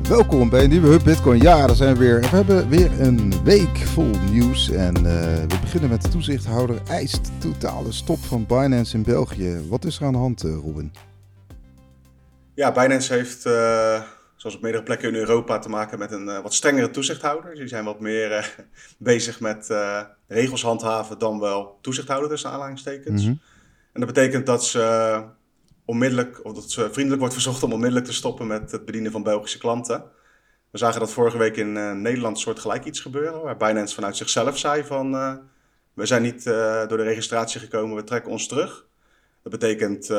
Welkom bij een nieuwe Hub Bitcoin. Ja, daar zijn we weer. We hebben weer een week vol nieuws. En we beginnen met de toezichthouder eist totale stop van Binance in België. Wat is er aan de hand, Robin? Ja, Binance heeft, zoals op meerdere plekken in Europa, te maken met een wat strengere toezichthouder. Die zijn wat meer bezig met regels handhaven dan wel toezichthouder tussen aanhalingstekens. Mm-hmm. En dat betekent dat ze onmiddellijk, of dat ze vriendelijk wordt verzocht om onmiddellijk te stoppen met het bedienen van Belgische klanten. We zagen dat vorige week in Nederland soortgelijk iets gebeuren, waar Binance vanuit zichzelf zei van we zijn niet door de registratie gekomen, we trekken ons terug. Dat betekent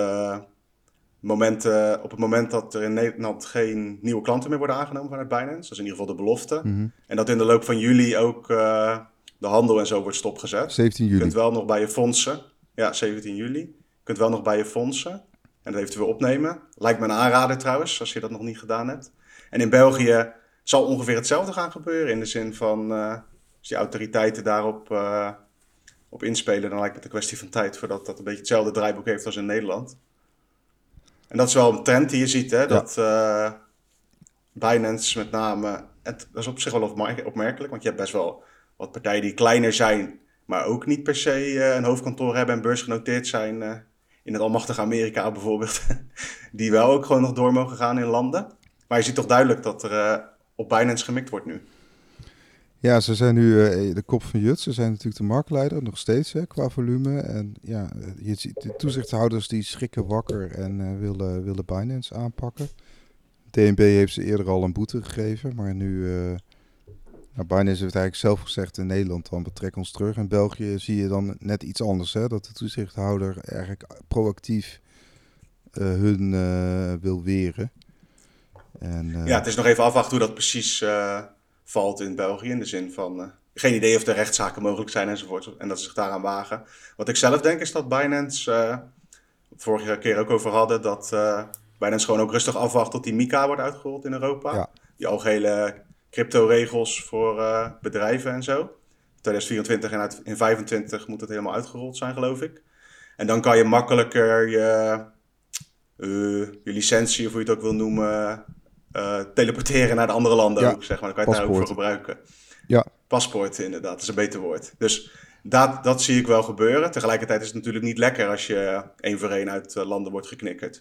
op het moment dat er in Nederland geen nieuwe klanten meer worden aangenomen vanuit Binance, dat is in ieder geval de belofte. Mm-hmm. En dat in de loop van juli ook de handel en zo wordt stopgezet. 17 juli. Je kunt wel nog bij je fondsen, ja 17 juli, je kunt wel nog bij je fondsen en dat eventueel opnemen. Lijkt me een aanrader trouwens, als je dat nog niet gedaan hebt. En in België zal ongeveer hetzelfde gaan gebeuren, in de zin van als die autoriteiten daarop op inspelen, dan lijkt het een kwestie van tijd voordat dat een beetje hetzelfde draaiboek heeft als in Nederland. En dat is wel een trend die je ziet, hè? Dat Binance met name, dat is op zich wel opmerkelijk, want je hebt best wel wat partijen die kleiner zijn, maar ook niet per se een hoofdkantoor hebben en beursgenoteerd zijn in het almachtige Amerika bijvoorbeeld, die wel ook gewoon nog door mogen gaan in landen. Maar je ziet toch duidelijk dat er op Binance gemikt wordt nu. Ja, ze zijn nu de kop van Jut. Ze zijn natuurlijk de marktleider, nog steeds qua volume. En ja, je ziet de toezichthouders die schrikken wakker en willen Binance aanpakken. DNB heeft ze eerder al een boete gegeven, maar nu... Binance heeft eigenlijk zelf gezegd in Nederland dan betrek ons terug. In België zie je dan net iets anders, hè? Dat de toezichthouder eigenlijk proactief hun wil weren. En, ja, het is nog even afwachten hoe dat precies valt in België. In de zin van geen idee of er rechtszaken mogelijk zijn enzovoort. En dat ze zich daaraan wagen. Wat ik zelf denk is dat Binance, vorige keer ook over hadden, dat Binance gewoon ook rustig afwacht tot die MiCA wordt uitgerold in Europa. Ja. Die algehele crypto-regels voor bedrijven en zo. 2024 en in 2025 moet het helemaal uitgerold zijn, geloof ik. En dan kan je makkelijker je licentie, of hoe je het ook wil noemen, teleporteren naar de andere landen ook, zeg maar. Dan kan je het daar ook voor gebruiken. Ja. Paspoort, inderdaad, dat is een beter woord. Dus dat zie ik wel gebeuren. Tegelijkertijd is het natuurlijk niet lekker als je één voor één uit landen wordt geknikkerd.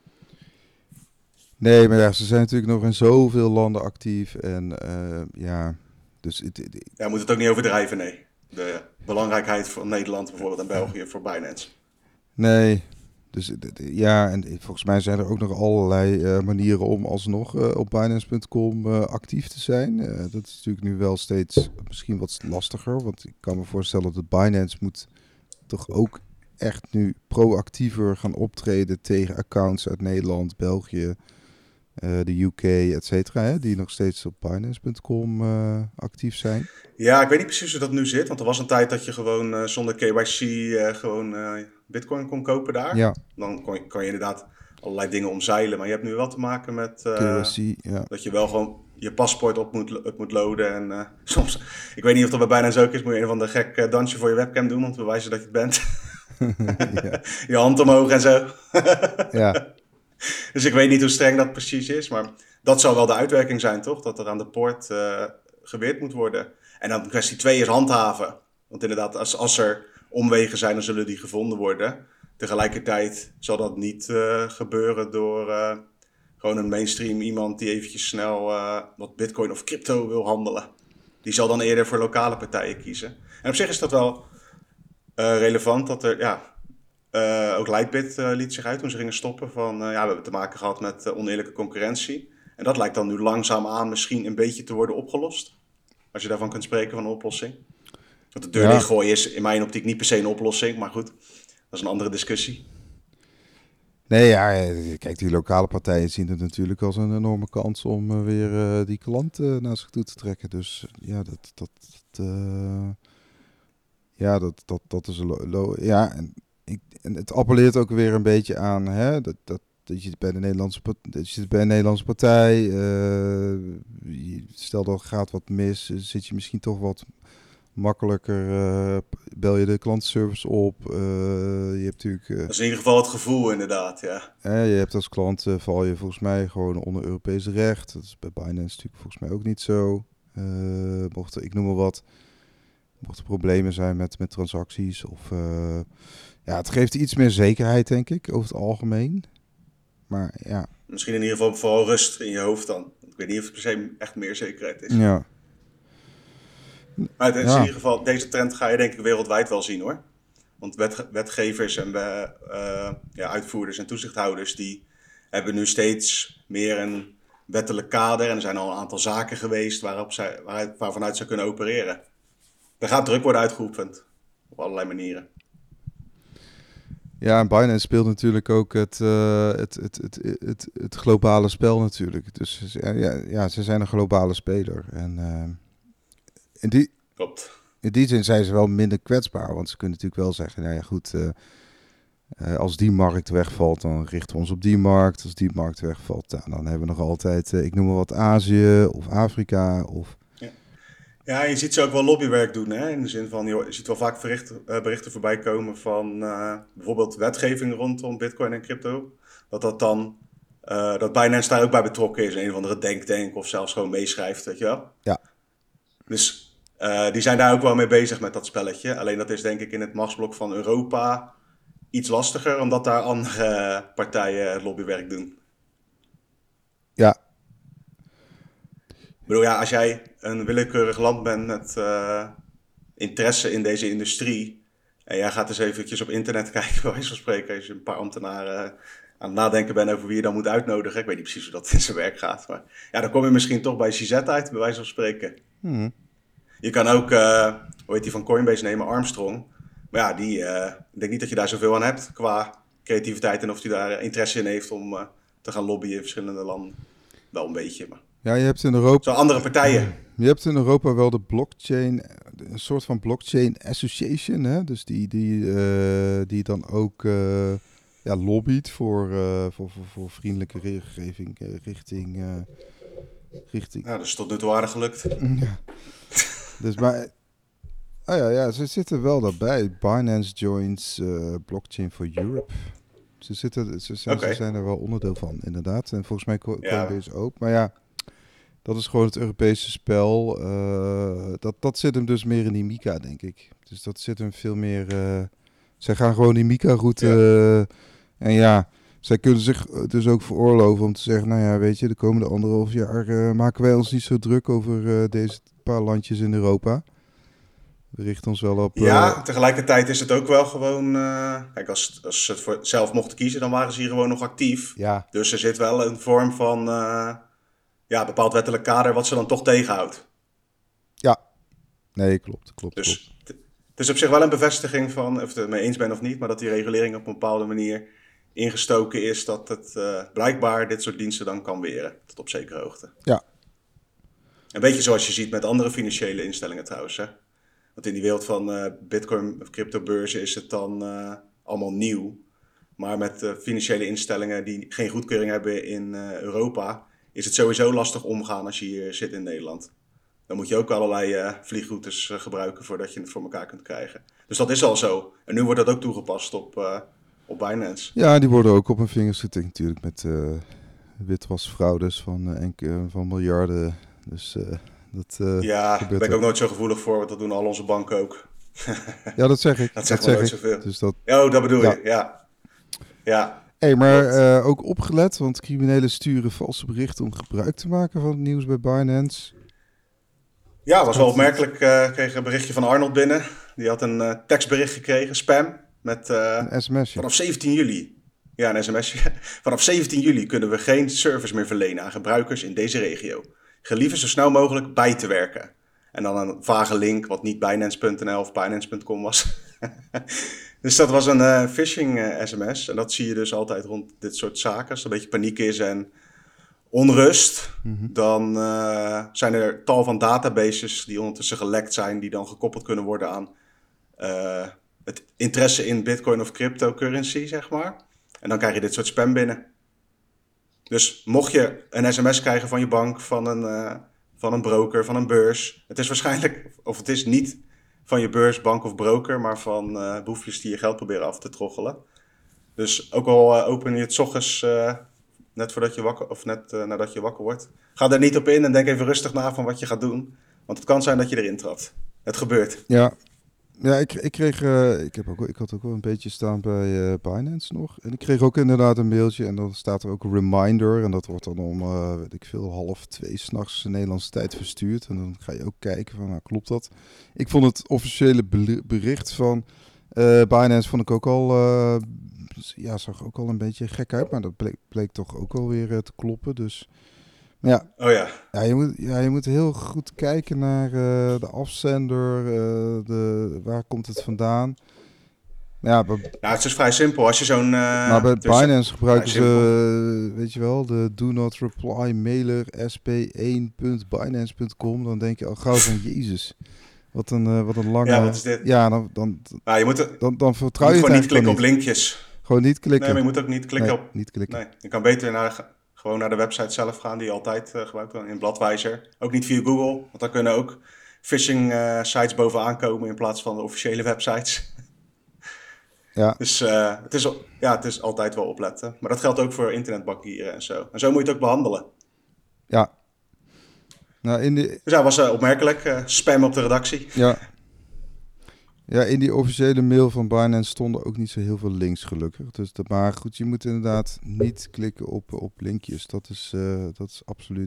Nee, maar ja, ze zijn natuurlijk nog in zoveel landen actief. En dus... Ja, moet het ook niet overdrijven, nee. De belangrijkheid van Nederland bijvoorbeeld en België voor Binance. Nee, dus ja, en volgens mij zijn er ook nog allerlei manieren om alsnog op Binance.com actief te zijn. Dat is natuurlijk nu wel steeds misschien wat lastiger, want ik kan me voorstellen dat Binance moet toch ook echt nu proactiever gaan optreden tegen accounts uit Nederland, België, de UK, et cetera, die nog steeds op Binance.com actief zijn. Ja, ik weet niet precies hoe dat nu zit, want er was een tijd dat je gewoon zonder KYC gewoon Bitcoin kon kopen daar. Ja. Dan kon je inderdaad allerlei dingen omzeilen, maar je hebt nu wel te maken met KYC, ja. Dat je wel gewoon je paspoort op moet loaden. En soms, ik weet niet of dat bij Binance ook is, moet je een of ander gek dansje voor je webcam doen om te bewijzen dat je het bent. Ja. Je hand omhoog en zo. Ja. Dus ik weet niet hoe streng dat precies is, maar dat zou wel de uitwerking zijn, toch? Dat er aan de poort geweerd moet worden. En dan kwestie 2 is handhaven. Want inderdaad, als er omwegen zijn, dan zullen die gevonden worden. Tegelijkertijd zal dat niet gebeuren door gewoon een mainstream iemand die eventjes snel wat bitcoin of crypto wil handelen. Die zal dan eerder voor lokale partijen kiezen. En op zich is dat wel relevant dat er, ook Lightbit liet zich uit toen ze gingen stoppen van, we hebben te maken gehad met oneerlijke concurrentie. En dat lijkt dan nu langzaamaan misschien een beetje te worden opgelost. Als je daarvan kunt spreken van een oplossing. Want de deur dichtgooien is in mijn optiek niet per se een oplossing, maar goed, dat is een andere discussie. Nee, ja, kijk, die lokale partijen zien het natuurlijk als een enorme kans om weer die klant naar zich toe te trekken. Dus ja, dat is ja, en het appelleert ook weer een beetje aan, hè, dat je bij een Nederlandse partij, stel dat gaat wat mis, zit je misschien toch wat makkelijker bel je de klantenservice op. Je hebt natuurlijk... Dat is in ieder geval het gevoel inderdaad, ja. je hebt als klant val je volgens mij gewoon onder Europees recht. Dat is bij Binance natuurlijk volgens mij ook niet zo. Ik noem maar wat. Mocht er problemen zijn met transacties. Of, het geeft iets meer zekerheid, denk ik, over het algemeen. Maar ja. Misschien in ieder geval vooral rust in je hoofd dan. Ik weet niet of het per se echt meer zekerheid is. Ja. Maar het is in ieder geval, deze trend ga je denk ik wereldwijd wel zien hoor. Want wetgevers en uitvoerders en toezichthouders die hebben nu steeds meer een wettelijk kader. En er zijn al een aantal zaken geweest waarvanuit ze kunnen opereren. Er gaat druk worden uitgeoefend. Op allerlei manieren. Ja, en Binance speelt natuurlijk ook het globale spel natuurlijk. Dus ze zijn een globale speler. En Klopt. In die zin zijn ze wel minder kwetsbaar. Want ze kunnen natuurlijk wel zeggen, nou ja goed, als die markt wegvalt, dan richten we ons op die markt. Als die markt wegvalt, dan hebben we nog altijd, ik noem maar wat, Azië of Afrika of... Ja, je ziet ze ook wel lobbywerk doen. Hè? In de zin van, je ziet wel vaak berichten voorbij komen van bijvoorbeeld wetgeving rondom Bitcoin en crypto. Dat Binance daar ook bij betrokken is. Een of andere denktank of zelfs gewoon meeschrijft, weet je wel. Ja. Dus die zijn daar ook wel mee bezig met dat spelletje. Alleen dat is denk ik in het machtsblok van Europa iets lastiger, omdat daar andere partijen lobbywerk doen. Ja. Ik bedoel, als jij een willekeurig land bent met interesse in deze industrie en jij gaat eens eventjes op internet kijken, bij wijze van spreken, als je een paar ambtenaren aan het nadenken bent over wie je dan moet uitnodigen. Ik weet niet precies hoe dat in zijn werk gaat, maar dan kom je misschien toch bij CZ uit, bij wijze van spreken. Je kan ook, hoe heet die van Coinbase nemen, Armstrong. Maar ik denk niet dat je daar zoveel aan hebt qua creativiteit en of hij daar interesse in heeft om te gaan lobbyen in verschillende landen. Wel een beetje, maar... Ja, je hebt in Europa... Zo andere partijen. Je hebt in Europa wel de blockchain, een soort van blockchain association, hè? Dus die dan ook lobbyt voor vriendelijke regelgeving richting... Ja, dat is tot nu toe aardig gelukt. Ja. Dus maar... ze zitten wel daarbij. Binance joins Blockchain for Europe. Ze zijn er wel onderdeel van, inderdaad. En volgens mij Coinbase ook. Maar ja, dat is gewoon het Europese spel. Dat zit hem dus meer in die MiCA, denk ik. Dus dat zit hem veel meer... zij gaan gewoon die MiCA-route... en zij kunnen zich dus ook veroorloven om te zeggen... Nou ja, weet je, de komende 1,5 jaar maken wij ons niet zo druk over deze paar landjes in Europa. We richten ons wel op... tegelijkertijd is het ook wel gewoon... kijk, als ze het voor zelf mochten kiezen, dan waren ze hier gewoon nog actief. Ja. Dus er zit wel een vorm van... bepaald wettelijk kader wat ze dan toch tegenhoudt. Ja. Nee, klopt. Dus het is op zich wel een bevestiging van... of je het mee eens bent of niet... maar dat die regulering op een bepaalde manier ingestoken is... dat het blijkbaar dit soort diensten dan kan weren. Tot op zekere hoogte. Ja. Een beetje zoals je ziet met andere financiële instellingen trouwens, hè. Want in die wereld van Bitcoin of cryptobeurzen is het dan allemaal nieuw. Maar met financiële instellingen die geen goedkeuring hebben in Europa... is het sowieso lastig omgaan als je hier zit in Nederland. Dan moet je ook allerlei vliegroutes gebruiken voordat je het voor elkaar kunt krijgen. Dus dat is al zo. En nu wordt dat ook toegepast op Binance. Ja, die worden ook op hun vingers getikt natuurlijk met witwasfraudes van miljarden. Dus... daar ben ik ook nooit zo gevoelig voor, want dat doen al onze banken ook. Ja, dat zeg ik. Dat zegt wel nooit zoveel. Dus dat bedoel je, ja. Hey, maar ook opgelet, want criminelen sturen valse berichten om gebruik te maken van het nieuws bij Binance. Ja, was wel opmerkelijk. Ik kreeg een berichtje van Arnold binnen. Die had een tekstbericht gekregen, spam, met een sms'je. Vanaf 17 juli. Ja, een sms'je. Vanaf 17 juli kunnen we geen service meer verlenen aan gebruikers in deze regio. Gelieve zo snel mogelijk bij te werken. En dan een vage link, wat niet Binance.nl of Binance.com was. Dus dat was een phishing sms. En dat zie je dus altijd rond dit soort zaken. Als er een beetje paniek is en onrust, dan zijn er tal van databases die ondertussen gelekt zijn, die dan gekoppeld kunnen worden aan het interesse in Bitcoin of cryptocurrency, zeg maar. En dan krijg je dit soort spam binnen. Dus mocht je een sms krijgen van je bank, van een broker, van een beurs. Het is waarschijnlijk, of het is niet van je beurs, bank of broker, maar van boefjes die je geld proberen af te troggelen. Dus ook al open je het 's ochtends net voordat je wakker, of net nadat je wakker wordt, ga er niet op in en denk even rustig na van wat je gaat doen. Want het kan zijn dat je erin trapt. Het gebeurt. Ja, ja, ik had ook wel een beetje staan bij Binance nog. En ik kreeg ook inderdaad een mailtje en dan staat er ook een reminder. En dat wordt dan om, weet ik veel, 1:30 s'nachts Nederlandse tijd verstuurd. En dan ga je ook kijken van, nou, klopt dat? Ik vond het officiële bericht van Binance vond ik ook al, zag ook al een beetje gek uit. Maar dat bleek toch ook alweer te kloppen. Dus, maar ja. Oh ja. Je moet heel goed kijken naar de afzender, waar komt het vandaan. Ja, Nou, het is vrij simpel. Als je zo'n... maar bij Binance gebruiken ze, weet je wel, de do not reply mailer sp1.binance.com. Dan denk je al gauw van, Jezus, wat een lange... Ja, wat is dit? Ja, dan vertrouw je het gewoon niet klikken niet. op linkjes. Gewoon niet klikken. Nee, maar je moet ook niet klikken op... Niet klikken. Nee, je kan beter gewoon naar de website zelf gaan, die je altijd gebruikt in Bladwijzer. Ook niet via Google, want daar kunnen ook phishing sites bovenaan komen in plaats van de officiële websites. Ja. Dus het is altijd wel opletten. Maar dat geldt ook voor internetbankieren en zo. En zo moet je het ook behandelen. Ja. Nou, Dus dat was opmerkelijk. Spam op de redactie. Ja. Ja, in die officiële mail van Binance stonden ook niet zo heel veel links, gelukkig. Dus maar goed, je moet inderdaad niet klikken op linkjes. Dat is absoluut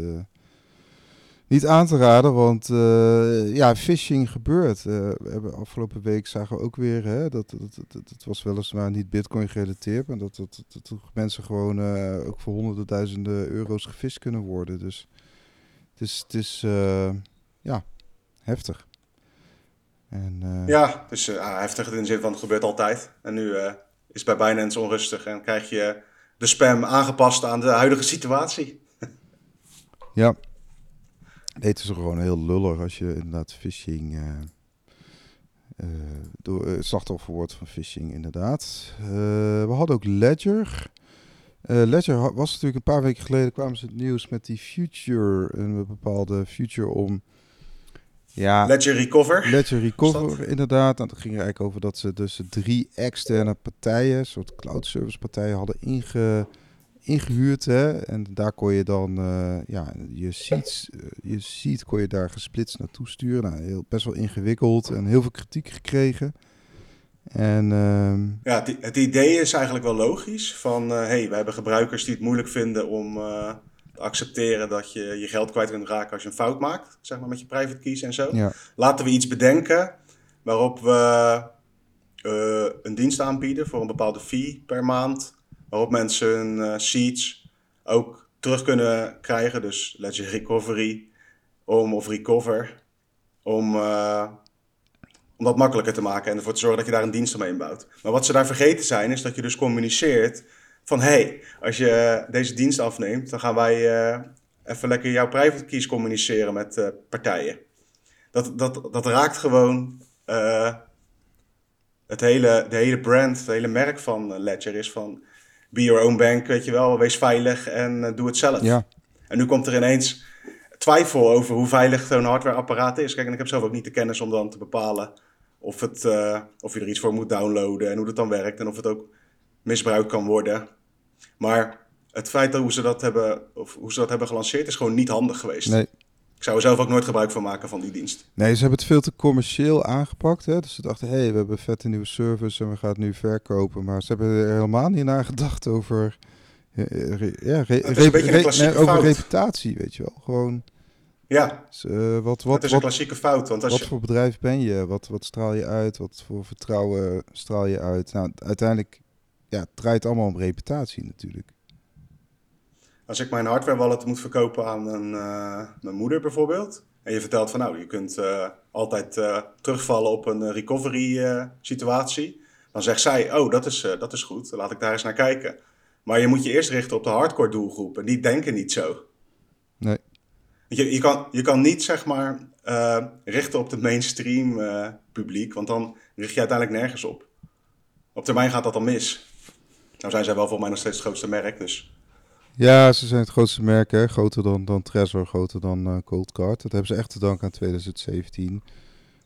niet aan te raden, want phishing gebeurt. We hebben afgelopen week zagen we ook weer, dat was weliswaar niet Bitcoin gerelateerd, maar dat mensen gewoon ook voor honderden duizenden euro's gefisht kunnen worden. Dus het is heftig. Dus heftig in de zin van het gebeurt altijd. En nu is bij Binance onrustig en krijg je de spam aangepast aan de huidige situatie. Ja, nee, het is gewoon heel lullig als je inderdaad phishing slachtoffer wordt van phishing inderdaad. We hadden ook Ledger. Ledger was natuurlijk een paar weken geleden, kwamen ze het nieuws met die future, een bepaalde future om... Ja, Ledger Recover, inderdaad. Nou, dat ging er eigenlijk over dat ze dus 3 externe partijen, een soort cloud service partijen, hadden ingehuurd. Hè? En daar kon je dan je seed kon je daar gesplitst naartoe sturen. Nou, best wel ingewikkeld en heel veel kritiek gekregen. En, het idee is eigenlijk wel logisch. Van, we hebben gebruikers die het moeilijk vinden om... te accepteren dat je je geld kwijt kunt raken als je een fout maakt, zeg maar met je private keys en zo. Ja. Laten we iets bedenken waarop we een dienst aanbieden voor een bepaalde fee per maand, waarop mensen hun seeds ook terug kunnen krijgen, dus Ledger Recovery of Recover, om dat makkelijker te maken en ervoor te zorgen dat je daar een dienst omheen bouwt. Maar wat ze daar vergeten zijn, is dat je dus communiceert van, als je deze dienst afneemt, dan gaan wij even lekker jouw private keys communiceren met partijen. Dat raakt gewoon de hele brand, het hele merk van Ledger is van be your own bank, weet je wel, wees veilig en doe het zelf. Ja. En nu komt er ineens twijfel over hoe veilig zo'n hardwareapparaat is. Kijk, en ik heb zelf ook niet de kennis om dan te bepalen of je er iets voor moet downloaden en hoe dat dan werkt en of het ook misbruikt kan worden. Maar het feit dat hoe ze dat hebben gelanceerd is gewoon niet handig geweest. Nee. Ik zou er zelf ook nooit gebruik van maken van die dienst. Nee, ze hebben het veel te commercieel aangepakt. Hè? Dus ze dachten, we hebben een vette nieuwe service en we gaan het nu verkopen. Maar ze hebben er helemaal niet naar gedacht over, over reputatie, weet je wel. Gewoon. Ja, het is een klassieke fout. Want wat voor bedrijf ben je? Wat straal je uit? Wat voor vertrouwen straal je uit? Nou, uiteindelijk het draait allemaal om reputatie natuurlijk. Als ik mijn hardware wallet moet verkopen aan mijn moeder bijvoorbeeld. En je vertelt van je kunt altijd terugvallen op een recovery situatie. Dan zegt zij, dat is goed, laat ik daar eens naar kijken. Maar je moet je eerst richten op de hardcore doelgroep. En die denken niet zo. Nee. Je kan niet zeg maar richten op het mainstream publiek. Want dan richt je uiteindelijk nergens op. Op termijn gaat dat dan mis. Nou zijn zij wel voor mij nog steeds het grootste merk, dus... Ja, ze zijn het grootste merk, hè? Groter dan Trezor, groter dan Cold Card. Dat hebben ze echt te danken aan 2017.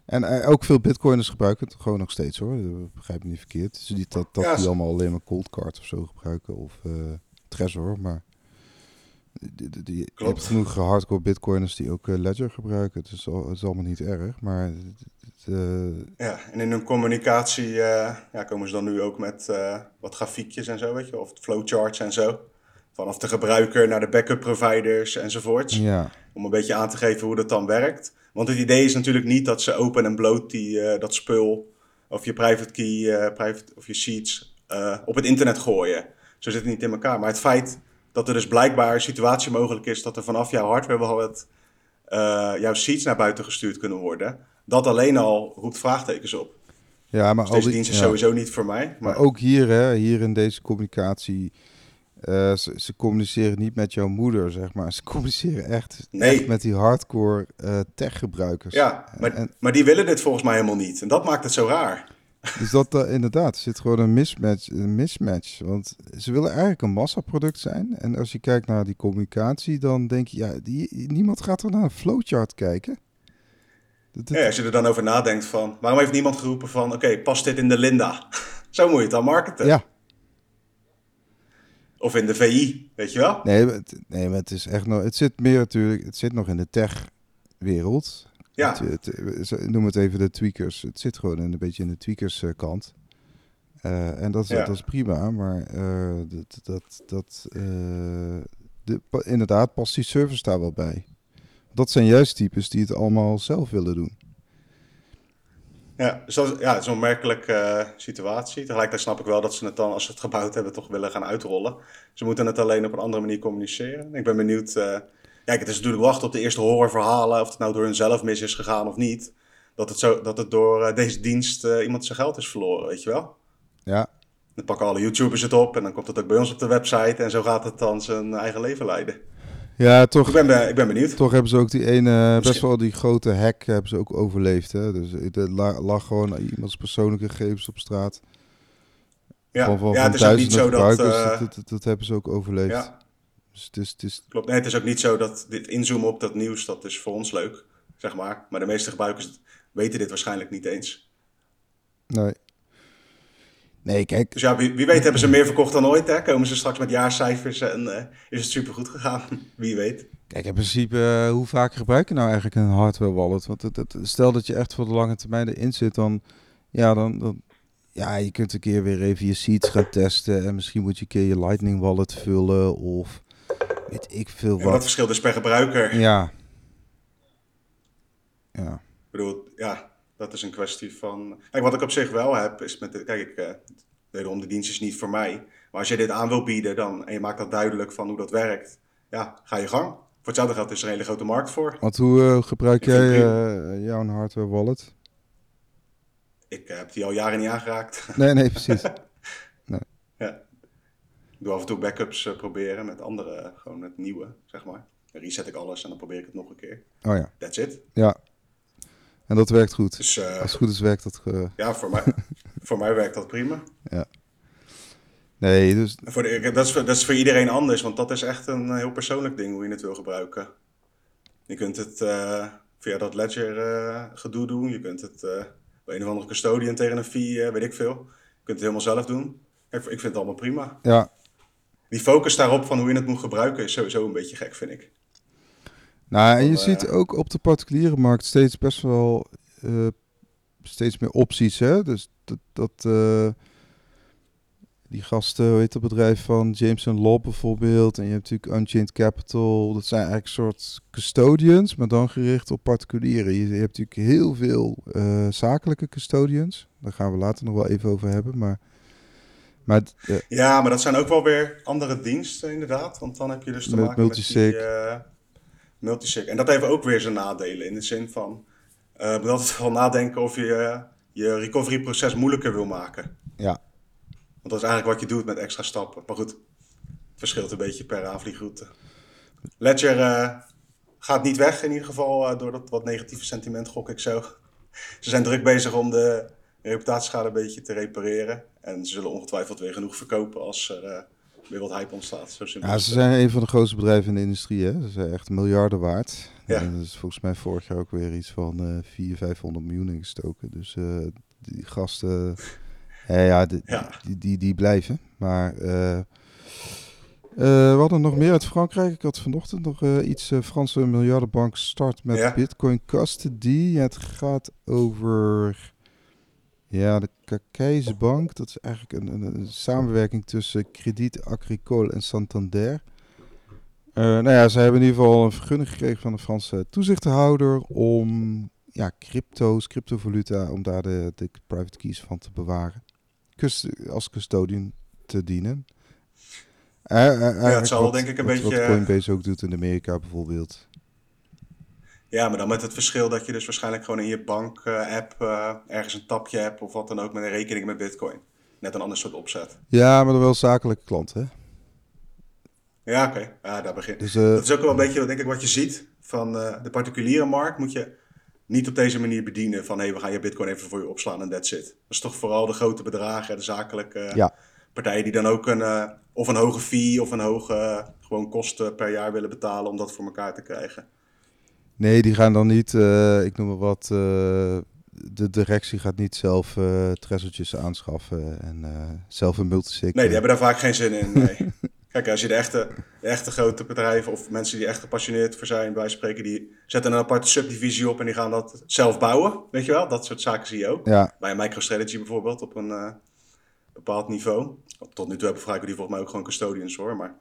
En ook veel bitcoiners gebruiken het gewoon nog steeds hoor. Dat begrijp me niet verkeerd. Het is niet dat Ja, die allemaal alleen maar cold card of zo gebruiken of Trezor, maar je hebt klopt. genoeg hardcore bitcoiners die ook Ledger gebruiken. Het is allemaal niet erg, maar Ja, en in hun communicatie komen ze dan nu ook met wat grafiekjes en zo, weet je, of flowcharts en zo. Vanaf de gebruiker naar de backup providers enzovoorts. ja, Om een beetje aan te geven hoe dat dan werkt. Want het idee is natuurlijk niet dat ze open en bloot dat spul of je private key of je seeds op het internet gooien. Zo zit het niet in elkaar. Maar het feit dat er dus blijkbaar een situatie mogelijk is dat er vanaf jouw hardware wallet jouw seeds naar buiten gestuurd kunnen worden. Dat alleen al roept vraagtekens op. ja, maar Dus deze dienst is sowieso niet voor mij. Maar Maar ook hier, hè, hier in deze communicatie, ze communiceren niet met jouw moeder, zeg maar. Ze communiceren echt nee, met die hardcore tech-gebruikers. ja, maar die willen dit volgens mij helemaal niet. En dat maakt het zo raar. Dus dat inderdaad, er zit gewoon een mismatch. Want ze willen eigenlijk een massaproduct zijn. En als je kijkt naar die communicatie, dan denk je, ja, niemand gaat er naar een flowchart kijken. Ja, als je er dan over nadenkt van, waarom heeft niemand geroepen van, oké, past dit in de Linda? Zo moet je het dan marketen. Ja, Of in de VI, weet je wel? nee, maar het is echt nog, het zit meer natuurlijk, het zit nog in de tech-wereld. Ja, Noem het even de tweakers. Het zit gewoon een beetje in de tweakers kant. En dat ja. is prima, maar inderdaad past die service daar wel bij. Dat zijn juist types die het allemaal zelf willen doen. Ja, dus dat is, het is een onmerkelijke situatie. Tegelijkertijd snap ik wel dat ze het dan, als ze het gebouwd hebben, toch willen gaan uitrollen. Ze moeten het alleen op een andere manier communiceren. Ik ben benieuwd. Kijk, het is natuurlijk wachten op de eerste horrorverhalen, of het nou door hun zelf mis is gegaan of niet. Dat het door deze dienst iemand zijn geld is verloren, weet je wel? Ja, Dan pakken alle YouTubers het op en dan komt het ook bij ons op de website en zo gaat het dan zijn eigen leven leiden. ja Ik ben benieuwd. toch hebben ze ook die ene, best Misschien, wel die grote hack hebben ze ook overleefd. Hè? Dus er lag gewoon iemands persoonlijke gegevens op straat. Van het is ook niet duizenden zo dat. gebruikers, dat hebben ze ook overleefd. Ja, Dus het is, klopt. Nee, het is ook niet zo dat dit inzoomen op dat nieuws, dat is voor ons leuk, zeg maar. Maar de meeste gebruikers weten dit waarschijnlijk niet eens. nee. Nee, kijk, Dus ja, wie weet hebben ze meer verkocht dan ooit, hè? Komen ze straks met jaarcijfers en is het supergoed gegaan. Wie weet. kijk, in principe, hoe vaak gebruik je nou eigenlijk een hardware wallet? Want stel dat je echt voor de lange termijn erin zit, ja, je kunt een keer weer even je seeds gaan testen. En misschien moet je een keer je Lightning wallet vullen of weet ik veel En dat wat. verschilt dus per gebruiker. Ja, ja, Ik bedoel, ja, dat is een kwestie van. Kijk, wat ik op zich wel heb, is met. Wederom, de dienst is niet voor mij. Maar als je dit aan wil bieden en je maakt dat duidelijk van hoe dat werkt, ja, ga je gang. Voor hetzelfde geld is er een hele grote markt voor. want hoe gebruik Ik vind jij prima. jouw hardware wallet? Ik heb die al jaren niet aangeraakt. Nee, precies. Nee. Ja. Ik doe af en toe backups proberen met andere, gewoon met nieuwe, zeg maar. Dan reset ik alles en dan probeer ik het nog een keer. Oh ja, That's it. ja. En dat werkt goed. Dus Als het goed is, werkt dat. ja, voor mij werkt dat prima. Ja. Nee, dus Dat is voor iedereen anders, want dat is echt een heel persoonlijk ding hoe je het wil gebruiken. Je kunt het via dat Ledger gedoe doen. Je kunt het bij een of andere custodian tegen een fee, weet ik veel. Je kunt het helemaal zelf doen. Ik vind het allemaal prima. ja. Die focus daarop van hoe je het moet gebruiken is sowieso een beetje gek, vind ik. Nou, en je Van, ziet ook op de particuliere markt steeds best wel steeds meer opties, hè? Dus die gasten, hoe heet dat bedrijf van Jameson Law bijvoorbeeld, en je hebt natuurlijk Unchained Capital, dat zijn eigenlijk soort custodians, maar dan gericht op particulieren. Je hebt natuurlijk heel veel zakelijke custodians, daar gaan we later nog wel even over hebben, ja, maar dat zijn ook wel weer andere diensten inderdaad. Want dan heb je dus te met maken met die multisig. multisig. En dat heeft ook weer zijn nadelen. In de zin van, je moet altijd wel nadenken of je je recovery proces moeilijker wil maken. Ja, Want dat is eigenlijk wat je doet met extra stappen. Maar goed, het verschilt een beetje per aanvliegroute. Ledger gaat niet weg in ieder geval door dat wat negatieve sentiment, gok ik zo. Ze zijn druk bezig om de reputatieschade een beetje te repareren. En ze zullen ongetwijfeld weer genoeg verkopen als er weer wat hype ontstaat. Zo simpel Ja, is ze het. zijn een van de grootste bedrijven in de industrie. Hè? Ze zijn echt miljarden waard. Ja. En dat is volgens mij vorig jaar ook weer iets van 400-500 miljoen ingestoken. Dus die gasten, Ja. die blijven. Maar we hadden nog meer uit Frankrijk. Ik had vanochtend nog iets. Franse miljardenbank start met Ja. Bitcoin custody. Ja, het gaat over de Cacayse Bank. Dat is eigenlijk een samenwerking tussen Crédit Agricole en Santander. Nou ja, ze hebben in ieder geval een vergunning gekregen van de Franse toezichthouder om cryptovaluta, om daar de private keys van te bewaren. Als custodian te dienen. Het zal denk ik een wat beetje... Coinbase ook doet in Amerika bijvoorbeeld. Ja, maar dan met het verschil dat je dus waarschijnlijk gewoon in je bank-app ergens een tapje hebt of wat dan ook met een rekening met Bitcoin. Net een ander soort opzet. Ja, maar dan wel zakelijke klanten, hè? Ja, oké. Ja, daar begin. Dus, Dat is ook wel een beetje, denk ik, wat je ziet van de particuliere markt. Moet je niet op deze manier bedienen van, we gaan je Bitcoin even voor je opslaan en that's it. Dat is toch vooral de grote bedragen, de zakelijke partijen die dan ook of een hoge fee of een hoge gewoon kosten per jaar willen betalen om dat voor elkaar te krijgen. Nee, die gaan dan niet, ik noem maar wat, de directie gaat niet zelf trezeltjes aanschaffen en zelf een multisig. Nee, die hebben daar vaak geen zin in. Nee. Kijk, als je de echte grote bedrijven of mensen die echt gepassioneerd voor zijn, bij spreken, die zetten een aparte subdivisie op en die gaan dat zelf bouwen. Weet je wel, dat soort zaken zie je ook. Ja. Bij MicroStrategy bijvoorbeeld op een bepaald niveau. Tot nu toe hebben Fruiko die volgens mij ook gewoon custodians hoor, maar...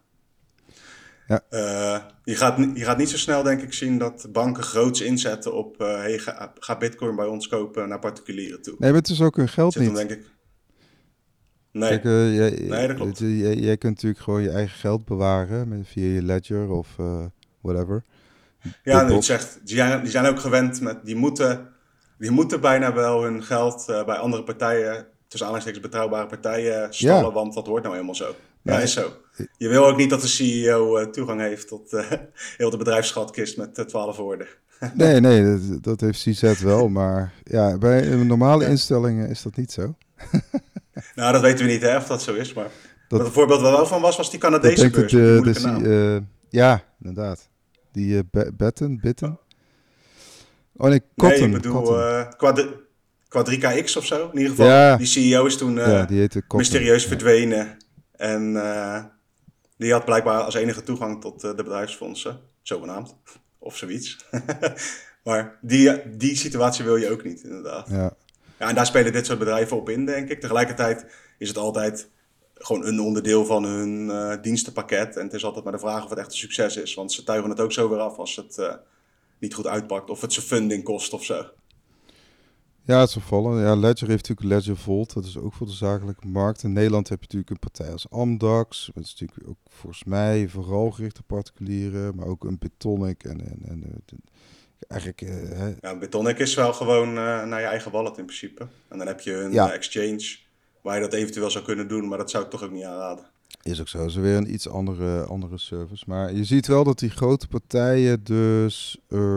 Ja. Je gaat niet zo snel, denk ik, zien dat banken groots inzetten op... ga Bitcoin bij ons kopen naar particulieren toe. Nee, maar het is ook hun geld Zit niet. dan, denk ik... Nee. Kijk, Nee, dat klopt. Jij kunt natuurlijk gewoon je eigen geld bewaren via je ledger of whatever. Ja, nu het zegt, die zijn ook gewend met... Die moeten bijna wel hun geld bij andere partijen... tussen aanhalingstekens betrouwbare partijen stallen... want dat hoort nou helemaal zo. Ja, is zo. Je wil ook niet dat de CEO toegang heeft tot heel de bedrijfsschatkist met 12 woorden. Nee, dat heeft CZ wel. Maar ja, bij normale instellingen is dat niet zo. Nou, dat weten we niet hè, of dat zo is. Maar wat een voorbeeld wel van was die Canadese beurs. Ja, inderdaad. Die Bitten. Oh nee, Cotton. Nee, ik bedoel Quadrica X of zo. In ieder geval, die CEO is toen die mysterieus verdwenen. En die had blijkbaar als enige toegang tot de bedrijfsfondsen. Zogenaamd. Of zoiets. Maar die situatie wil je ook niet, inderdaad. Ja, en daar spelen dit soort bedrijven op in, denk ik. Tegelijkertijd is het altijd gewoon een onderdeel van hun dienstenpakket. En het is altijd maar de vraag of het echt een succes is. Want ze tuigen het ook zo weer af als het niet goed uitpakt. Of het ze funding kost of zo. Ja, het is opvallend. Ja, Ledger heeft natuurlijk Ledger Vault. Dat is ook voor de zakelijke markt. In Nederland heb je natuurlijk een partij als Amdax. Dat is natuurlijk ook volgens mij vooral gericht op particulieren. Maar ook een Bitonic eigenlijk... Ja, Bitonic is wel gewoon naar je eigen wallet in principe. En dan heb je een exchange waar je dat eventueel zou kunnen doen. Maar dat zou ik toch ook niet aanraden. Is ook zo. Dat is weer een iets andere service. Maar je ziet wel dat die grote partijen dus...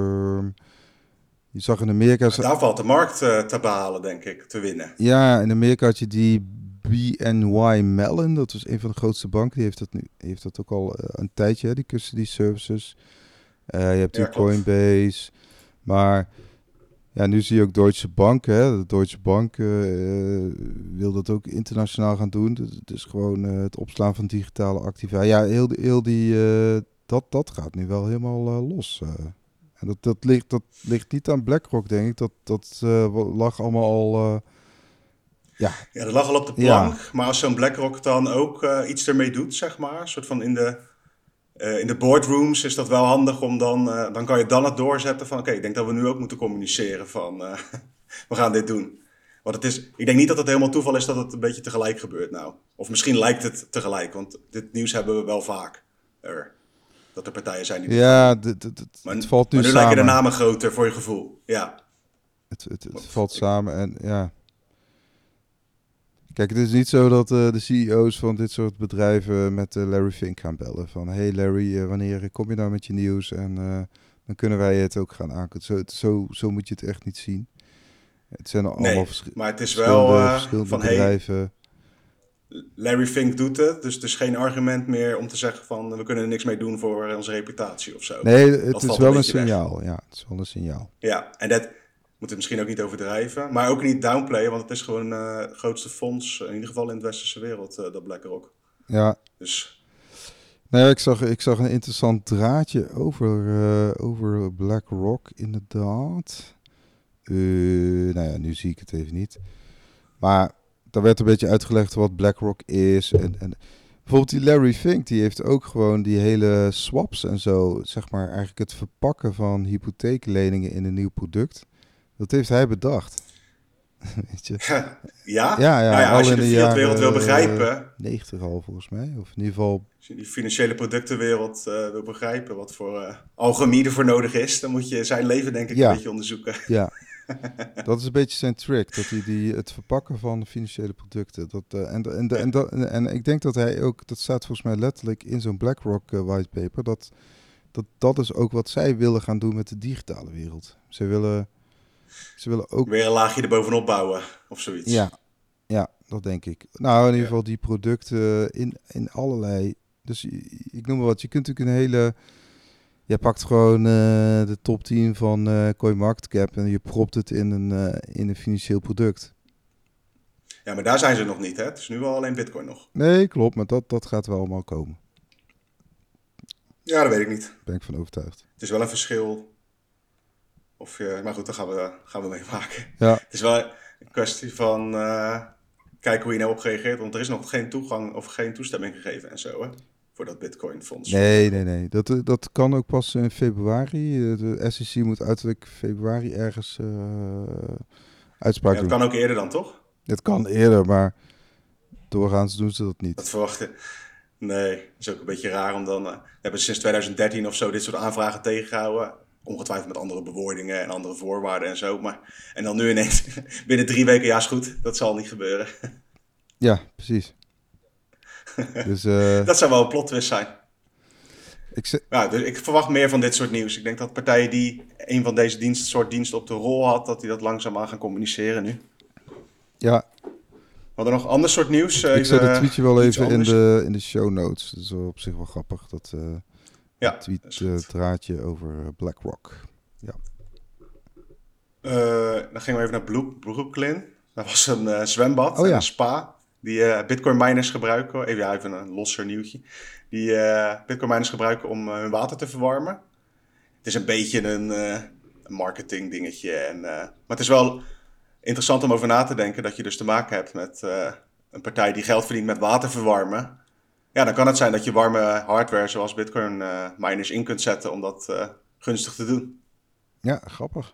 je zag in Amerika... Daar valt de markt te behalen, denk ik, te winnen. Ja, in Amerika had je die BNY Mellon. Dat was een van de grootste banken. Die heeft dat ook al een tijdje, die custody services. Je hebt die Coinbase. Maar ja, nu zie je ook Deutsche Bank. Hè. De Deutsche Bank wil dat ook internationaal gaan doen. Het is gewoon het opslaan van digitale activa. Ja, heel die... Dat gaat nu wel helemaal los. En dat ligt niet aan BlackRock, denk ik. Dat lag allemaal al... Ja, dat lag al op de plank. Maar als zo'n BlackRock dan ook iets ermee doet, zeg maar. Een soort van in de boardrooms is dat wel handig om dan kan je dan het doorzetten van... Oké, ik denk dat we nu ook moeten communiceren van... we gaan dit doen. Want ik denk niet dat het helemaal toeval is dat het een beetje tegelijk gebeurt nou. Of misschien lijkt het tegelijk, want dit nieuws hebben we wel vaak. Dat er partijen zijn die... Ja, het valt nu maar nu samen. lijken de namen groter voor je gevoel, ja. Het valt samen en ja... Kijk, het is niet zo dat de CEO's van dit soort bedrijven met Larry Fink gaan bellen. Van, hey Larry, wanneer kom je nou met je nieuws? En dan kunnen wij het ook gaan aankondigen. Zo moet je het echt niet zien. Het zijn allemaal maar het is wel verschillende bedrijven. Larry Fink doet het, dus het is geen argument meer om te zeggen van we kunnen er niks mee doen voor onze reputatie of zo. Nee, het Dat is valt wel een beetje weg. signaal. Ja, het is wel een signaal. Ja, en dat moet het misschien ook niet overdrijven, maar ook niet downplayen, want het is gewoon het grootste fonds, in ieder geval in de westerse wereld, dat BlackRock. Ja. Dus Nee, ik zag een interessant draadje over BlackRock, inderdaad. Nou ja, nu zie ik het even niet. Maar daar werd een beetje uitgelegd wat BlackRock is. En bijvoorbeeld die Larry Fink, die heeft ook gewoon die hele swaps en zo, zeg maar, eigenlijk het verpakken van hypotheekleningen in een nieuw product. Dat heeft hij bedacht. Weet je? ja? Ja, Nou ja, als je al in de de fiatwereld wil jaren begrijpen, 90 al volgens mij. Of in ieder geval. als je die financiële productenwereld wil begrijpen, wat voor alchemie ervoor nodig is, dan moet je zijn leven denk ik Ja. een beetje onderzoeken. Ja, dat is een beetje zijn trick. Dat hij het verpakken van financiële producten. En ik denk dat hij ook, dat staat volgens mij letterlijk in zo'n BlackRock whitepaper, dat is ook wat zij willen gaan doen met de digitale wereld. Ze willen ook. Weer een laagje erbovenop bouwen of zoiets. Ja, dat denk ik. Nou, in ieder geval die producten in allerlei. Dus ik noem maar wat. Je kunt natuurlijk een hele. Je pakt gewoon de top 10 van CoinMarketCap en je propt het in een financieel product. Ja, maar daar zijn ze nog niet, hè? Het is nu wel alleen Bitcoin nog. Nee, klopt, maar dat gaat wel allemaal komen. Ja, dat weet ik niet. Daar ben ik van overtuigd. Het is wel een verschil. Maar goed, daar gaan we mee maken. Ja. Het is wel een kwestie van kijken hoe je nou op reageert. Want er is nog geen toegang of geen toestemming gegeven en zo, hè? Voor dat Bitcoin-fonds. Nee. Dat kan ook pas in februari. De SEC moet uiterlijk februari ergens uitspraak Ja, doen. dat kan ook eerder dan, toch? Het kan eerder, maar doorgaans doen ze dat niet. Dat verwachten. Nee, dat is ook een beetje raar om dan. We hebben sinds 2013 of zo dit soort aanvragen tegengehouden. Ongetwijfeld met andere bewoordingen en andere voorwaarden en zo. En dan nu ineens binnen 3 weken, ja is goed. Dat zal niet gebeuren. Ja, precies. Dus, dat zou wel een plot twist zijn. Ja, dus ik verwacht meer van dit soort nieuws. Ik denk dat partijen die een van deze soort diensten op de rol had, dat die dat langzaamaan gaan communiceren nu. Ja. We hadden nog ander soort nieuws. Ik zet het tweetje wel even in de show notes. Dat is op zich wel grappig. Dat tweet draadje over BlackRock. Ja. Dan gingen we even naar Brooklyn. Dat was een zwembad, een spa. Die Bitcoin miners gebruiken. Even een losser nieuwtje. Die Bitcoin miners gebruiken om hun water te verwarmen. Het is een beetje een marketing dingetje. Maar het is wel interessant om over na te denken dat je dus te maken hebt met een partij die geld verdient met water verwarmen. Ja, dan kan het zijn dat je warme hardware zoals Bitcoin miners in kunt zetten om dat gunstig te doen. Ja, grappig.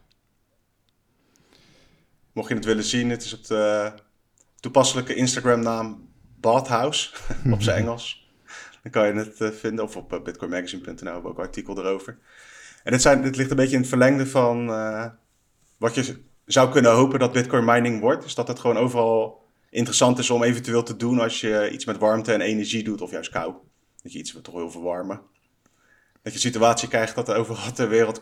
Mocht je het willen zien, het is op de toepasselijke Instagram naam Bathhouse, op zijn Engels. Dan kan je het vinden, of op bitcoinmagazine.nl hebben we ook een artikel erover. En dit ligt een beetje in het verlengde van wat je zou kunnen hopen dat Bitcoin mining wordt. Dus dat het gewoon overal interessant is om eventueel te doen als je iets met warmte en energie doet, of juist kou. Dat je iets toch wil verwarmen. Dat je een situatie krijgt dat er overal ter wereld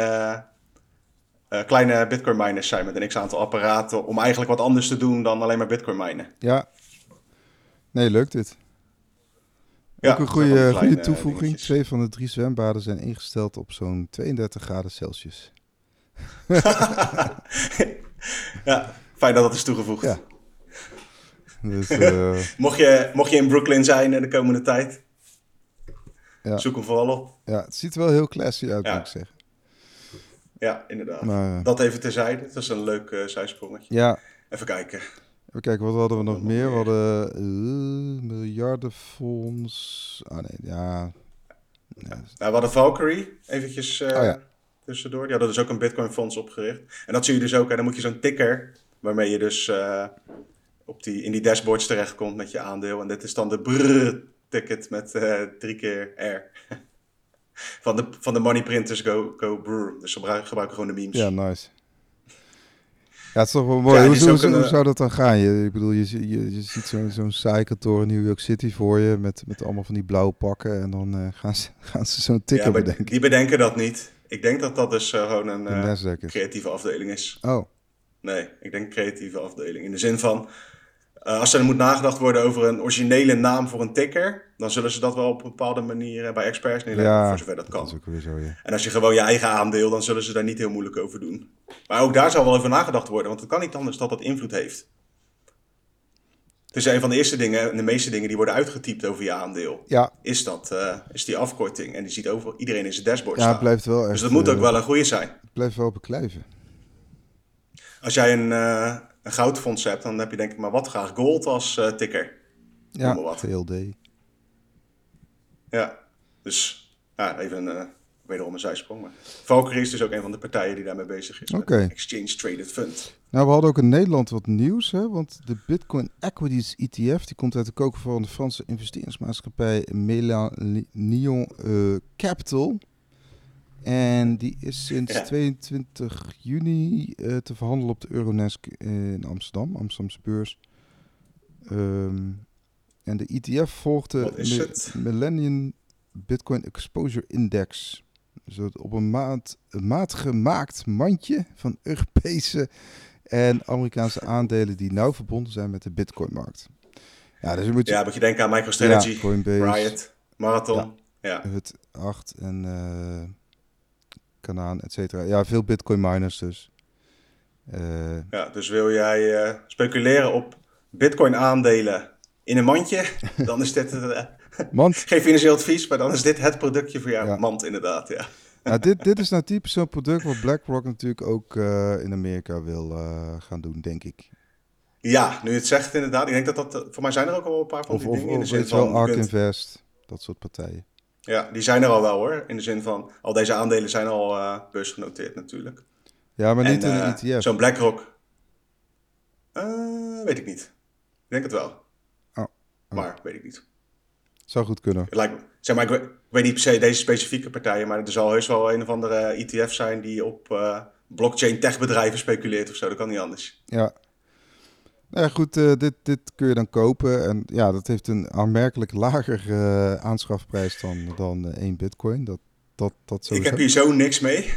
kleine Bitcoin miners zijn met een x-aantal apparaten om eigenlijk wat anders te doen dan alleen maar Bitcoin minen. Ja. Nee, lukt dit. Ja, ook een goede toevoeging. Dingetjes. 2 van de 3 zwembaden zijn ingesteld op zo'n 32 graden Celsius. Ja, fijn dat dat is toegevoegd. Ja. Dus, mocht je in Brooklyn zijn de komende tijd, zoek hem vooral op. Ja, het ziet er wel heel classy uit, moet ik zeggen. Ja, inderdaad. Maar, dat even terzijde. Dat is een leuk zijsprongetje. Ja. Even kijken. Even kijken, wat hadden we nog meer? We hadden miljardenfonds. Ja. Nou, we hadden Valkyrie, eventjes tussendoor. Die hadden dus ook een Bitcoin fonds opgericht. En dat zie je dus ook. En dan moet je zo'n ticker, waarmee je dus in die dashboards terechtkomt met je aandeel. En dit is dan de brrr-ticket met 3 keer R. Van de money printers go brrr. Dus ze gebruiken gewoon de memes. Ja, nice. Ja, het is toch wel mooi. Hoe zou dat dan gaan? Ik bedoel, je ziet zo'n saai kantoor in New York City voor je met allemaal van die blauwe pakken en dan gaan ze zo'n ticker bedenken. Die bedenken dat niet. Ik denk dat dat dus gewoon een creatieve afdeling is. Oh. Nee, ik denk creatieve afdeling. In de zin van, Als er moet nagedacht worden over een originele naam voor een ticker, dan zullen ze dat wel op een bepaalde manier bij experts neerleggen, Ja, voor zover dat kan. dat is ook weer zo, ja. En als je gewoon je eigen aandeel, dan zullen ze daar niet heel moeilijk over doen. Maar ook daar zal wel over nagedacht worden, want het kan niet anders dat dat invloed heeft. Het is een van de eerste dingen, en de meeste dingen die worden uitgetypt over je aandeel. Ja, Is die afkorting. En die ziet over iedereen in zijn dashboard ja, staan. het blijft wel echt... Dus dat moet ook wel een goede zijn. Het blijft wel beklijven. Als jij een goudfonds hebt, dan heb je denk ik maar wat graag gold als ticker. Noem maar Ja, wat. TLD. Ja, dus even wederom een zijsprong. Maar Valkyrie is dus ook een van de partijen die daarmee bezig is. Oké. Met Exchange Traded Fund. Nou, we hadden ook in Nederland wat nieuws, hè? Want de Bitcoin Equities ETF, die komt uit de koker van de Franse investeringsmaatschappij Millennium Capital. En die is sinds 22 juni te verhandelen op de Euronext in Amsterdam, Amsterdamse beurs. En de ETF volgt de Millennium Bitcoin Exposure Index. Dus op een maatgemaakt mandje van Europese en Amerikaanse aandelen die nauw verbonden zijn met de Bitcoin-markt. Ja, dus moet je denken aan MicroStrategy, ja, Coinbase, Riot, Marathon. Ja. Hut 8 en Kanaan, et cetera. Ja, veel Bitcoin miners dus. Dus wil jij speculeren op Bitcoin aandelen in een mandje, dan is dit mand. Geen financieel advies, maar dan is dit het productje voor jou. Ja. Mand inderdaad, ja. Nou, dit is nou typisch zo'n product wat BlackRock natuurlijk ook in Amerika wil gaan doen, denk ik. Ja, nu je het zegt inderdaad. Ik denk dat voor mij zijn er ook al een paar van die dingen in de zin van... ARK Invest, dat soort partijen. Ja, die zijn er al wel hoor. In de zin van, al deze aandelen zijn al beursgenoteerd natuurlijk. Ja, maar niet in een ETF. Zo'n BlackRock, weet ik niet. Ik denk het wel. Maar weet ik niet. Zou goed kunnen. Zeg maar, ik weet niet per se deze specifieke partijen, maar er zal heus wel een of andere ETF zijn die op blockchain techbedrijven speculeert of zo. Dat kan niet anders. Ja. Nou goed, dit kun je dan kopen. En ja, dat heeft een aanmerkelijk lager aanschafprijs dan 1 bitcoin. Dat sowieso. Ik heb hier zo niks mee.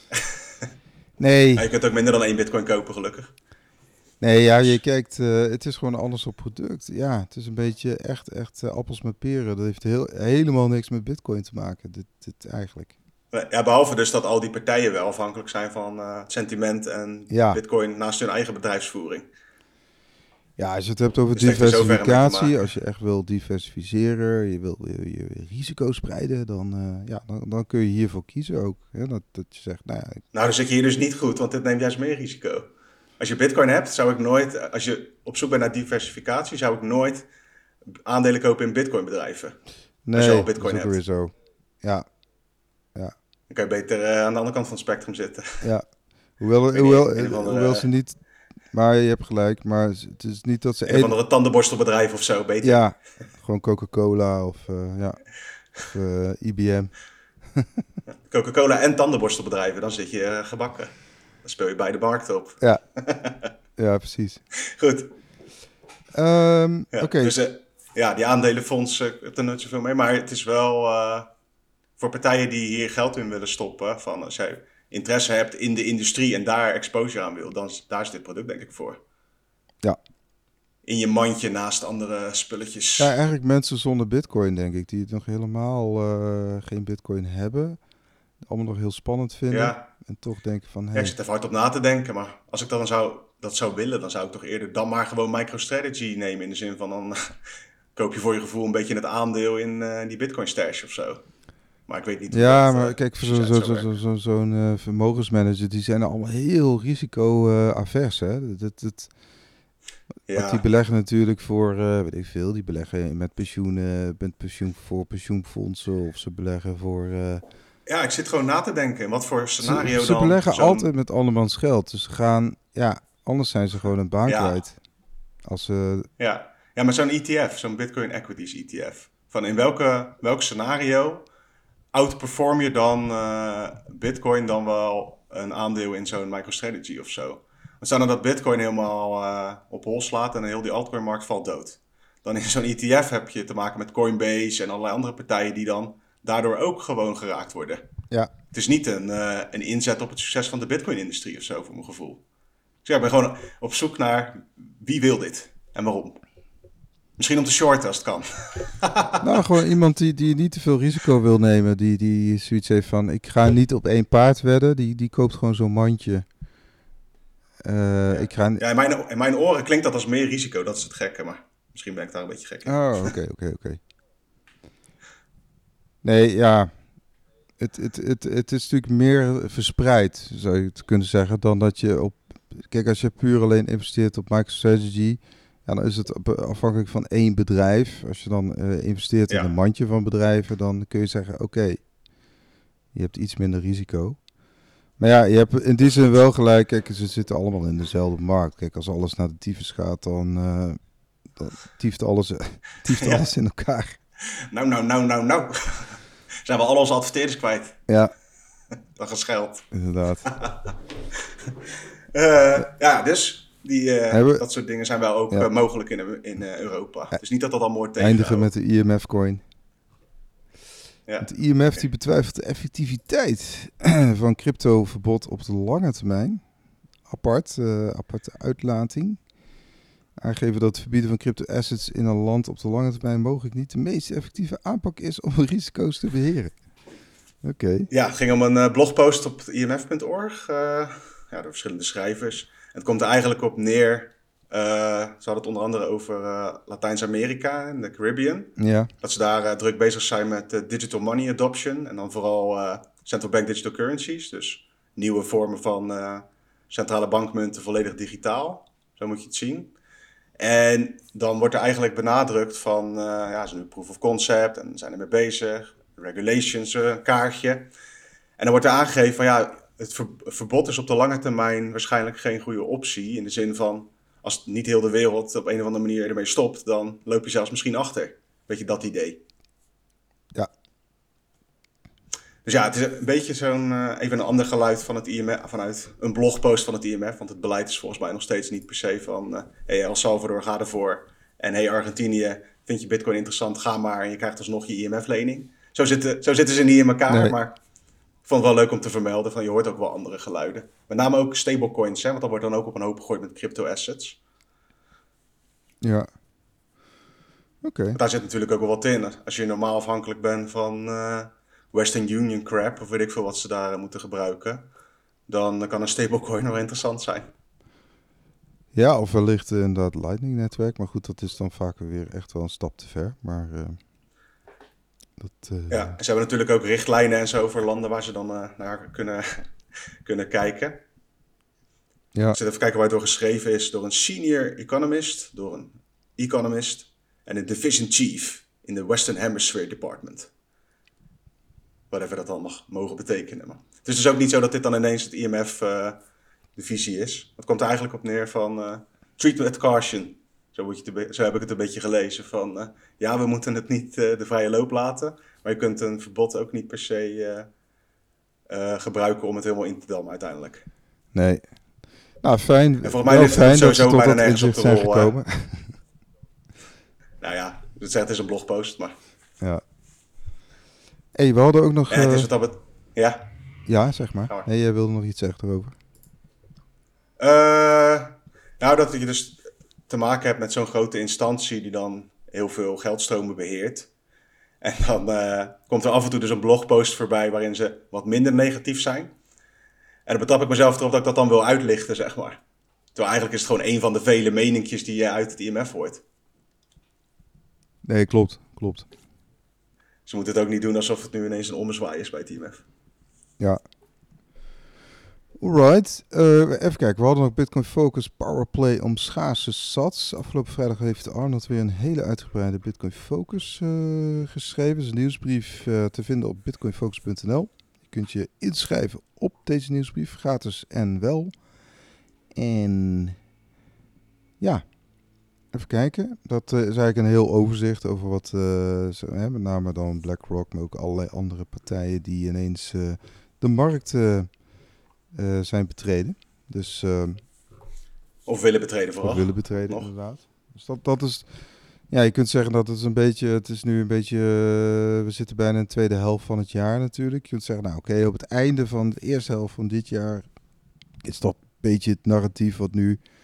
Nee. Je kunt ook minder dan 1 bitcoin kopen, gelukkig. Nee, ja, je kijkt, het is gewoon een ander soort product. Ja, het is een beetje echt appels met peren. Dat heeft helemaal niks met bitcoin te maken, dit eigenlijk. Ja, behalve dus dat al die partijen wel afhankelijk zijn van het sentiment en bitcoin naast hun eigen bedrijfsvoering. Ja, als je het hebt over diversificatie, als je echt wil diversificeren, je wil je risico spreiden, dan kun je hiervoor kiezen ook. Hè? Dat je zegt, nou dan zit je hier dus niet goed, want dit neemt juist meer risico. Als je bitcoin hebt, zou ik nooit, als je op zoek bent naar diversificatie, zou ik nooit aandelen kopen in bitcoin bedrijven. Nee, als je al bitcoin dat is ook weer zo. Ja. Dan kan je beter aan de andere kant van het spectrum zitten. Ja, hoewel ze niet... Maar je hebt gelijk, maar het is niet dat ze... Een of andere tandenborstelbedrijf of zo, beter. Ja, gewoon Coca-Cola of IBM. Coca-Cola en tandenborstelbedrijven, dan zit je gebakken. Dan speel je beide markten op. Ja, ja precies. Goed. Oké. Dus die aandelenfonds, ik heb er nooit zoveel mee. Maar het is wel voor partijen die hier geld in willen stoppen. Van als jij interesse hebt in de industrie en daar exposure aan wil, dan daar is dit product denk ik voor. Ja. In je mandje naast andere spulletjes. Ja, eigenlijk mensen zonder bitcoin denk ik, die het nog helemaal geen bitcoin hebben. Allemaal nog heel spannend vinden. Ja. En toch denken van... Hey. Ja, ik zit er hard op na te denken, maar als ik dat zou willen, dan zou ik toch eerder dan maar gewoon MicroStrategy nemen. In de zin van dan koop je voor je gevoel een beetje het aandeel in die bitcoin stash of zo. Maar ik weet niet. Ja, maar kijk, voor zo'n vermogensmanager, die zijn allemaal heel risico-avers, hè. Want die beleggen natuurlijk voor, weet ik veel, die beleggen met pensioenen, voor pensioenfondsen of ze beleggen voor... Ja, ik zit gewoon na te denken. Wat voor scenario dan? Ze beleggen altijd met andermans geld. Dus ze gaan... Ja, anders zijn ze gewoon een baan kwijt. Als ze... Ja, maar zo'n ETF, zo'n Bitcoin Equities ETF. Van in welk scenario outperform je dan Bitcoin dan wel een aandeel in zo'n MicroStrategy of zo? Want stel nou dat Bitcoin helemaal op hol slaat en heel die altcoin-markt valt dood. Dan in zo'n ETF heb je te maken met Coinbase en allerlei andere partijen die dan daardoor ook gewoon geraakt worden. Ja. Het is niet een inzet op het succes van de Bitcoin-industrie of zo, voor mijn gevoel. Dus ja, ik ben gewoon op zoek naar wie wil dit? En waarom? Misschien om te shorten als het kan. Nou, gewoon iemand die niet te veel risico wil nemen. Die zoiets heeft van, ik ga niet op één paard wedden. Die koopt gewoon zo'n mandje. Ja, in mijn oren klinkt dat als meer risico. Dat is het gekke, maar misschien ben ik daar een beetje gek in. Oh, oké. Nee, ja. Het is natuurlijk meer verspreid, zou je het kunnen zeggen, dan dat je op... Kijk, als je puur alleen investeert op MicroStrategy, ja, dan is het afhankelijk van één bedrijf. Als je dan investeert in een mandje van bedrijven, dan kun je zeggen, oké, je hebt iets minder risico. Maar ja, je hebt in die zin wel gelijk. Kijk, ze zitten allemaal in dezelfde markt. Kijk, als alles naar de tyfus gaat, dan tieft alles in elkaar. Nou. Zijn we al onze adverteerders kwijt? Ja. Dat gescheld. Inderdaad. Dus dat soort dingen zijn wel ook mogelijk in Europa. Dus niet dat dat al mooi tegen. Eindigen met de IMF-coin. Ja. Het IMF die betwijfelt de effectiviteit van cryptoverbod op de lange termijn. Aparte uitlating. Aangeven dat het verbieden van crypto-assets in een land op de lange termijn mogelijk niet de meest effectieve aanpak is om risico's te beheren. Oké. Ja, het ging om een blogpost op imf.org. Door verschillende schrijvers. En het komt er eigenlijk op neer. Ze hadden het onder andere over Latijns-Amerika en de Caribbean. Ja. Dat ze daar druk bezig zijn met digital money adoption. En dan vooral central bank digital currencies. Dus nieuwe vormen van centrale bankmunten volledig digitaal. Zo moet je het zien. En dan wordt er eigenlijk benadrukt van, ze zijn nu proof of concept en zijn ermee bezig. Regulations, een kaartje. En dan wordt er aangegeven van, het verbod is op de lange termijn waarschijnlijk geen goede optie. In de zin van, als niet heel de wereld op een of andere manier ermee stopt, dan loop je zelfs misschien achter. Weet je, dat idee. Ja. Dus ja, het is een beetje even een ander geluid van het IMF, vanuit een blogpost van het IMF. Want het beleid is volgens mij nog steeds niet per se van, El Salvador, ga ervoor. En Argentinië, vind je Bitcoin interessant, ga maar en je krijgt alsnog je IMF-lening. Zo zitten ze niet in elkaar, nee. Maar ik vond het wel leuk om te vermelden van je hoort ook wel andere geluiden. Met name ook stablecoins, want dat wordt dan ook op een hoop gegooid met crypto-assets. Ja. Oké. Daar zit natuurlijk ook wel wat in. Als je normaal afhankelijk bent van Western Union crap, of weet ik veel wat ze daar moeten gebruiken, dan kan een stablecoin wel interessant zijn. Ja, of wellicht inderdaad Lightning-netwerk. Maar goed, dat is dan vaak weer echt wel een stap te ver. Maar ja, en ze hebben natuurlijk ook richtlijnen en zo voor landen waar ze dan naar kunnen kijken. Ja. Ik zit even kijken waar het door geschreven is. Door een senior economist, door een economist en een division chief in de Western Hemisphere Department. Whatever dat dan mag mogen betekenen. Maar het is dus ook niet zo dat dit dan ineens het IMF de visie is. Het komt er eigenlijk op neer van treatment with caution. Zo heb ik het een beetje gelezen. Van we moeten het niet de vrije loop laten. Maar je kunt een verbod ook niet per se gebruiken om het helemaal in te dammen uiteindelijk. Nee. Nou, fijn. En volgens mij ligt het sowieso bijna nergens op de rol. Gekomen. Nou ja, het is een blogpost, maar... Ja. We hadden ook nog... En het is wat dat ja? Ja, zeg maar. Nee, jij wilde nog iets zeggen erover. Dat je dus te maken hebt met zo'n grote instantie die dan heel veel geldstromen beheert. En dan komt er af en toe dus een blogpost voorbij waarin ze wat minder negatief zijn. En dan betrap ik mezelf erop dat ik dat dan wil uitlichten, zeg maar. Terwijl eigenlijk is het gewoon een van de vele meninkjes die je uit het IMF hoort. Nee, klopt. Ze moeten het ook niet doen alsof het nu ineens een ommezwaai is bij het IMF. Ja. Alright. Even kijken. We hadden nog Bitcoin Focus Powerplay om schaarse sats. Afgelopen vrijdag heeft Arnold weer een hele uitgebreide Bitcoin Focus geschreven. Het is een nieuwsbrief te vinden op bitcoinfocus.nl. Je kunt je inschrijven op deze nieuwsbrief. Gratis en wel. En ja... Even kijken. Dat is eigenlijk een heel overzicht over wat, met name dan BlackRock, maar ook allerlei andere partijen die ineens de markt zijn betreden. Dus, of willen betreden vooral. Of willen betreden, nog. Inderdaad. Dus dat is, ja, je kunt zeggen dat het is nu een beetje, we zitten bijna in de tweede helft van het jaar natuurlijk. Je kunt zeggen, nou oké, op het einde van de eerste helft van dit jaar is dat een beetje het narratief wat nu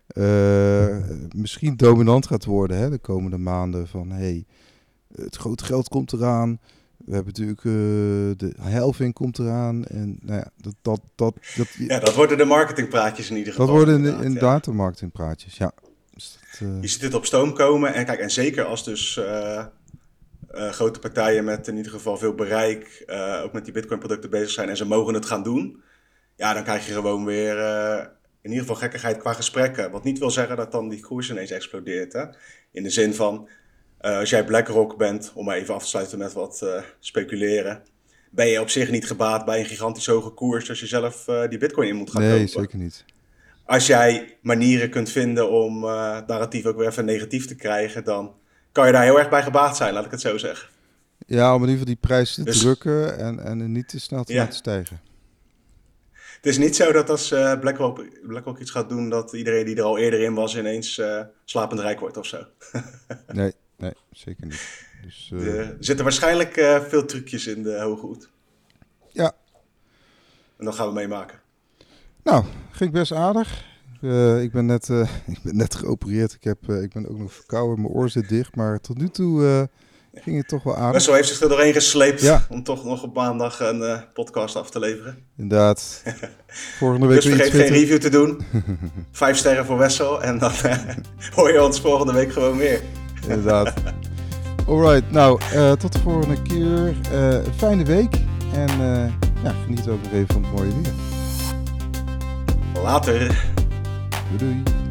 misschien dominant gaat worden, hè, de komende maanden. Van het grote geld komt eraan. We hebben natuurlijk de halving komt eraan. En nou ja, dat worden de marketingpraatjes in ieder geval. Dat worden inderdaad de marketingpraatjes, ja. Dus je ziet het op stoom komen. En kijk, en zeker als dus grote partijen met in ieder geval veel bereik ook met die Bitcoin-producten bezig zijn en ze mogen het gaan doen. Ja, dan krijg je gewoon weer in ieder geval gekkigheid qua gesprekken. Wat niet wil zeggen dat dan die koers ineens explodeert. Hè? In de zin van, als jij BlackRock bent, om maar even af te sluiten met wat speculeren, ben je op zich niet gebaat bij een gigantisch hoge koers als je zelf die Bitcoin in moet gaan kopen. Nee, zeker niet. Als jij manieren kunt vinden om narratief ook weer even negatief te krijgen, dan kan je daar heel erg bij gebaat zijn, laat ik het zo zeggen. Ja, om in ieder geval die prijs te drukken en niet te snel te laten stijgen. Het is niet zo dat als BlackRock iets gaat doen, dat iedereen die er al eerder in was ineens slapend rijk wordt of zo. Nee, zeker niet. Dus, er zitten waarschijnlijk veel trucjes in de hoge hoed. Ja. En dat gaan we meemaken. Nou, ging best aardig. Ik ben net geopereerd. Ik ben ook nog verkouden. Mijn oor zit dicht. Maar tot nu toe ging het toch wel aardig. Wessel heeft zich er doorheen gesleept om toch nog op maandag een podcast af te leveren. Inderdaad. Volgende week dus vergeet geen review te doen. 5 sterren voor Wessel. En dan hoor je ons volgende week gewoon weer. Inderdaad. Alright. Nou, tot de volgende keer. Fijne week. En geniet ook nog even van het mooie weer. Later. Doei.